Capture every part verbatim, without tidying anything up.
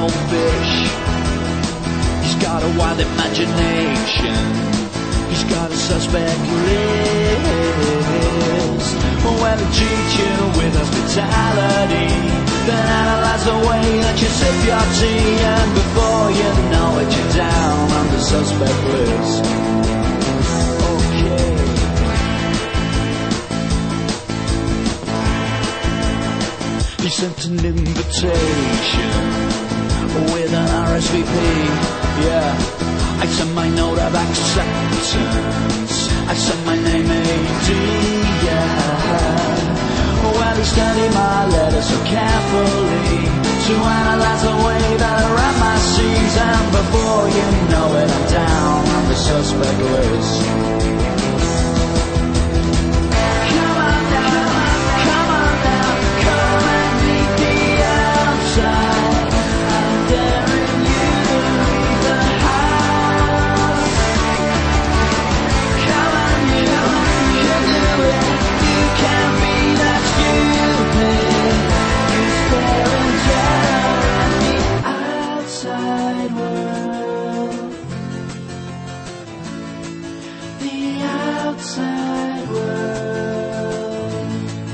old fish. He's got a wild imagination. He's got a suspect list. When he treats you with hospitality, then analyze the way that you sip your tea, and before you know it, you're down on the suspect list. Okay. He sent an invitation with an R S V P, yeah. I sent my note of acceptance. I sent my name A D, yeah. Well, he studied my letter so carefully to analyze the way that I write my C's, and before you know it, I'm down on the suspect list. Come on now, come on now, come and meet me outside. I'm daring you to leave the house. Come on, you can do it. You can be that stupid. You're staring terror at the outside world. The outside world.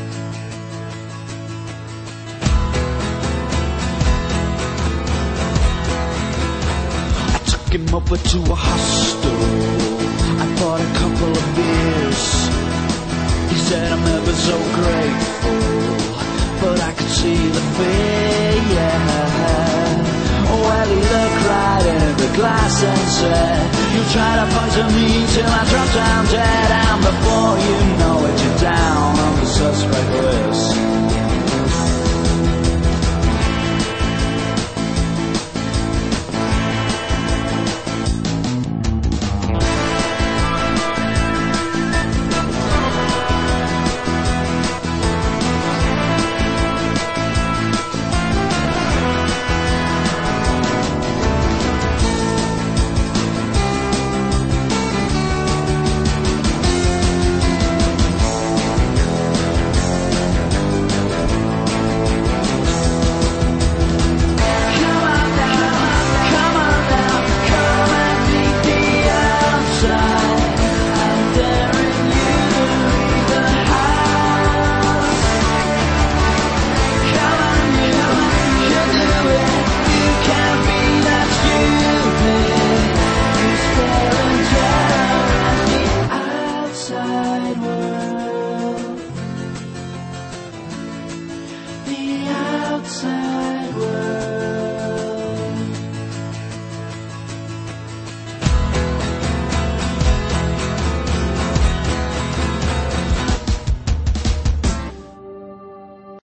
I took him over to a hostel. I bought a couple of beers. He said I'm ever so grateful, but I could see the fear, yeah. Well, he looked right in the glass and said, you try to poison me till I drop down dead, and before you know it, you're down on the suspect list.